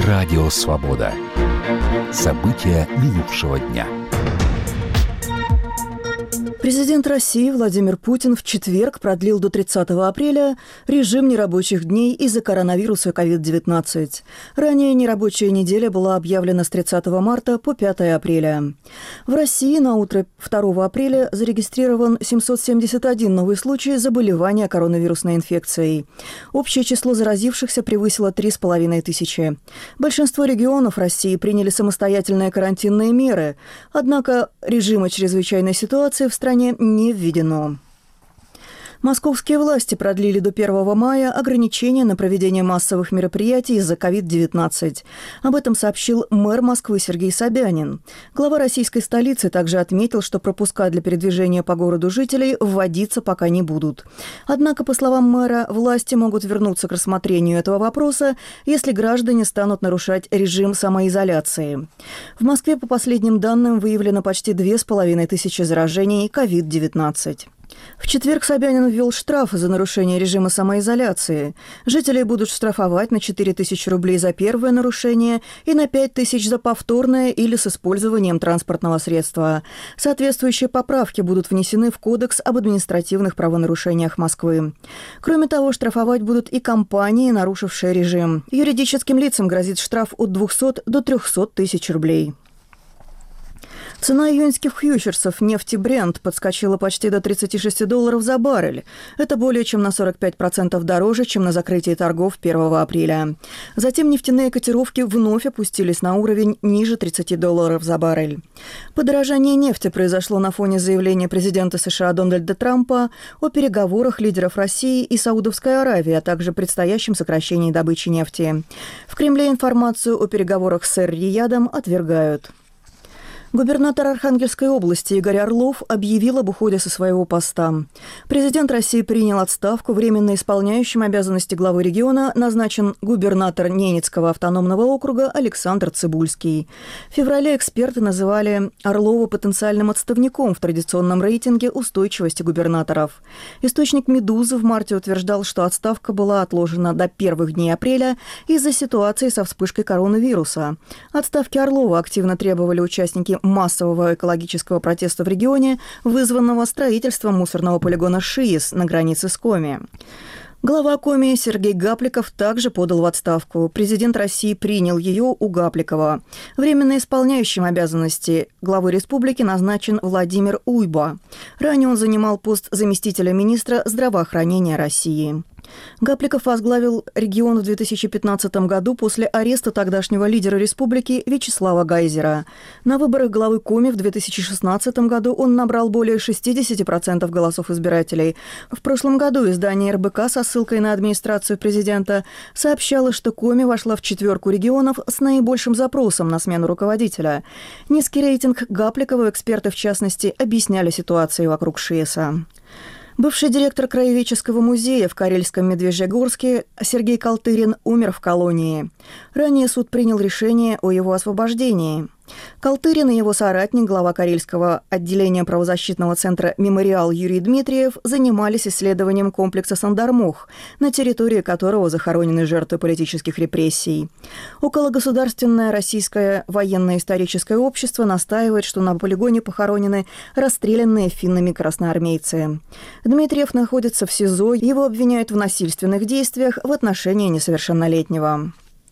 Радио «Свобода». События минувшего дня. Президент России Владимир Путин в четверг продлил до 30 апреля режим нерабочих дней из-за коронавируса COVID-19. Ранее нерабочая неделя была объявлена с 30 марта по 5 апреля. В России на утро 2 апреля зарегистрирован 771 новый случай заболевания коронавирусной инфекцией. Общее число заразившихся превысило 3500. Большинство регионов России приняли самостоятельные карантинные меры, однако режима чрезвычайной ситуации в стране не введено. Московские власти продлили до 1 мая ограничения на проведение массовых мероприятий из-за COVID-19. Об этом сообщил мэр Москвы Сергей Собянин. Глава российской столицы также отметил, что пропуска для передвижения по городу жителей вводиться пока не будут. Однако, по словам мэра, власти могут вернуться к рассмотрению этого вопроса, если граждане станут нарушать режим самоизоляции. В Москве, по последним данным, выявлено почти 2500 заражений COVID-19. В четверг Собянин ввел штраф за нарушение режима самоизоляции. Жителей будут штрафовать на 4000 рублей за первое нарушение и на 5000 за повторное или с использованием транспортного средства. Соответствующие поправки будут внесены в Кодекс об административных правонарушениях Москвы. Кроме того, штрафовать будут и компании, нарушившие режим. Юридическим лицам грозит штраф от 200 до 300 тысяч рублей. Цена июньских фьючерсов нефти Brent подскочила почти до $36 за баррель. Это более чем на 45% дороже, чем на закрытии торгов 1 апреля. Затем нефтяные котировки вновь опустились на уровень ниже $30 за баррель. Подорожание нефти произошло на фоне заявления президента США Дональда Трампа о переговорах лидеров России и Саудовской Аравии, а также предстоящем сокращении добычи нефти. В Кремле информацию о переговорах с Эр-Риядом отвергают. Губернатор Архангельской области Игорь Орлов объявил об уходе со своего поста. Президент России принял отставку. Временно исполняющим обязанности главы региона назначен губернатор Ненецкого автономного округа Александр Цыбульский. В феврале эксперты называли Орлова потенциальным отставником в традиционном рейтинге устойчивости губернаторов. Источник «Медузы» в марте утверждал, что отставка была отложена до первых дней апреля из-за ситуации со вспышкой коронавируса. Отставки Орлова активно требовали участники массового экологического протеста в регионе, вызванного строительством мусорного полигона ШИЭС на границе с Коми. Глава Коми Сергей Гапликов также подал в отставку. Президент России принял ее у Гапликова. Временно исполняющим обязанности главы республики назначен Владимир Уйба. Ранее он занимал пост заместителя министра здравоохранения России. Гапликов возглавил регион в 2015 году после ареста тогдашнего лидера республики Вячеслава Гайзера. На выборах главы Коми в 2016 году он набрал более 60% голосов избирателей. В прошлом году издание РБК со ссылкой на администрацию президента сообщало, что Коми вошла в четверку регионов с наибольшим запросом на смену руководителя. Низкий рейтинг Гапликова эксперты, в частности, объясняли ситуацию вокруг ШИЭСа. Бывший директор краеведческого музея в Карельском Медвежьегорске Сергей Калтырин умер в колонии. Ранее суд принял решение о его освобождении. Калтырин и его соратник, глава Карельского отделения правозащитного центра «Мемориал» Юрий Дмитриев занимались исследованием комплекса Сандармох, на территории которого захоронены жертвы политических репрессий. Окологосударственное российское военно-историческое общество настаивает, что на полигоне похоронены расстрелянные финнами красноармейцы. Дмитриев находится в СИЗО, его обвиняют в насильственных действиях в отношении несовершеннолетнего.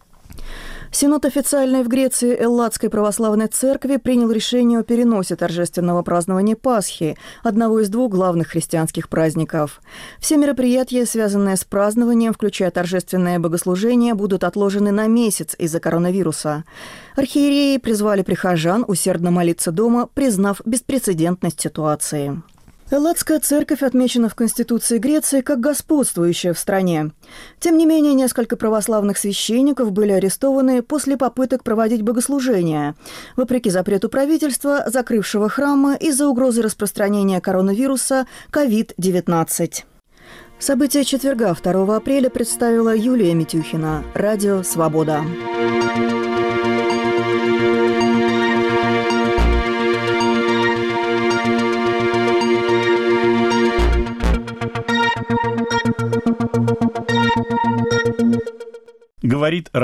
Синод официальной в Греции Элладской православной церкви принял решение о переносе торжественного празднования Пасхи, одного из двух главных христианских праздников. Все мероприятия, связанные с празднованием, включая торжественное богослужение, будут отложены на месяц из-за коронавируса. Архиереи призвали прихожан усердно молиться дома, признав беспрецедентность ситуации. Элладская церковь отмечена в Конституции Греции как господствующая в стране. Тем не менее, несколько православных священников были арестованы после попыток проводить богослужения, вопреки запрету правительства, закрывшего храмы из-за угрозы распространения коронавируса COVID-19. События четверга, 2 апреля, представила Юлия Митюхина. Радио «Свобода». Говорит